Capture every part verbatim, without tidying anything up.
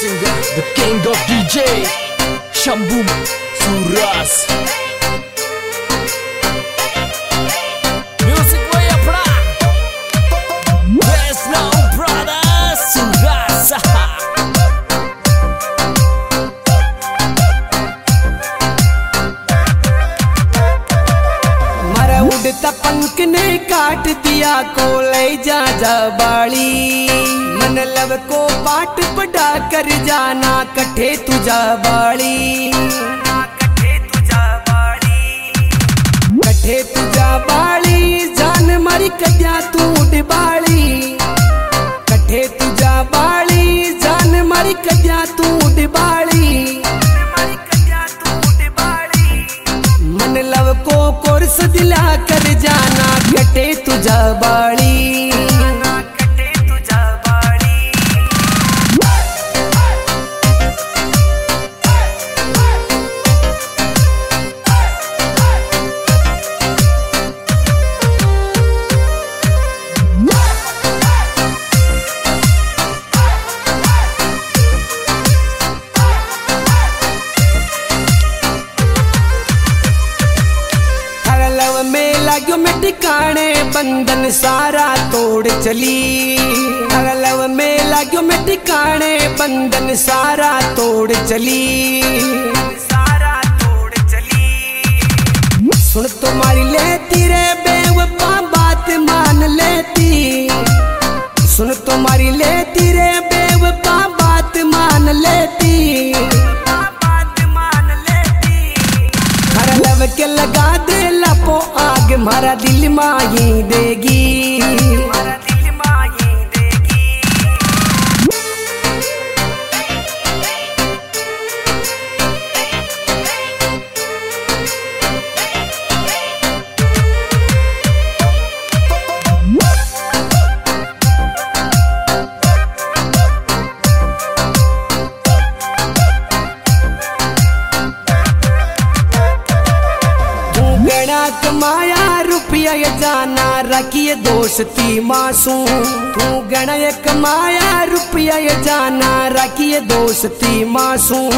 singer, the king of D J, Shambhu Suras. Music way apna. There's no brother Suras. मारा उड़ता पंख ने काट दिया को ले जा जा बाली मन लब को पाट पड़ा कर जाना कठे तुझा बाली कठे तुझा बाली जान मारी कद्या तू डिबाली कठे तुझा बाली जान मारी कद्या तू डिबाली मन लव को कोर्स दिला कर जाना कटे तुझा बाड़ी लाग्यो में टिकाने बंधन सारा तोड़ चली लव में लाग्यो में टिकाने बंधन सारा तोड़ चली सारा तोड़ चली सुन तुम्हारी लेती रे बेवफा बात मान लेती सुन तुम्हारी लेती रे बेवफा बात मान लेती हर लव के लगा दे लपो आग मारा दिल माही देगी मारा दिल माही देगी कमाया रुपया ये जाना रखिए दोस्ती मासूम तू गणा ये कमाया रुपया ये जाना रखिए दोस्ती मासूम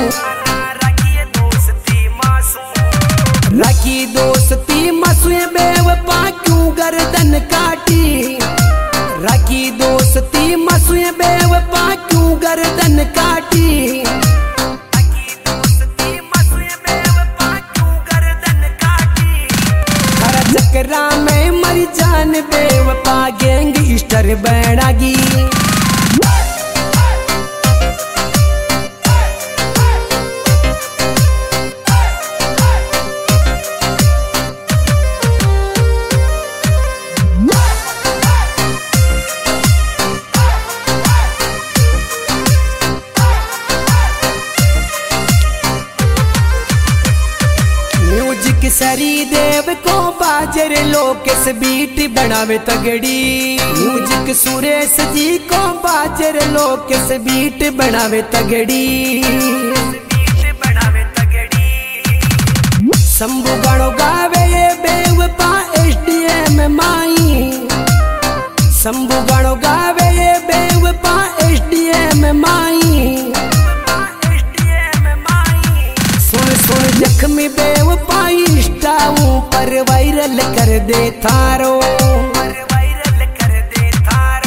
रखी दोस्ती मासूम बेवफा क्यों गर्दन काटी रखी दोस्ती मासूम बेवफा क्यों गर्दन काटी चक्रा में मरी जान बेवफा गैंग स्टर बैणागी सरी देव को बाजर लोकेश बीट बनावे तगड़ी म्यूजिक सुरेश जी को बाजर लोकेश बीट बनावे तगड़ी शंभू गानो गावे ये बेवफा एसडीएम माई शंभू गानो गावे ये बेवफा एसडीएम माई सुन सुन जख्मी बेवफा इंस्टा पर वायरल कर दे थारो वायरल कर दे थारो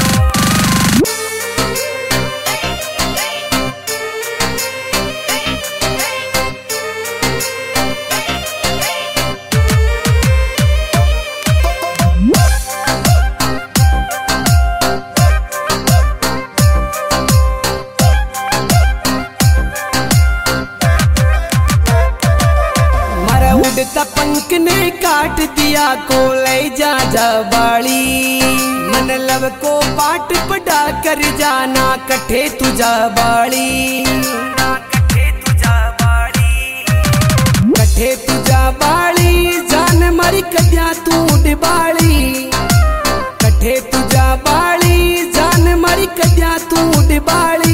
उड़ता पंख ने काट दिया को ले जा जा बाली मन लव को पाट पड़ा कर जाना कठे तुझा बाली कठे तुझा बाली जान मारी कद्या तू डिबाली कठे तुझा बाली जान मारी कद्या तू डिबाली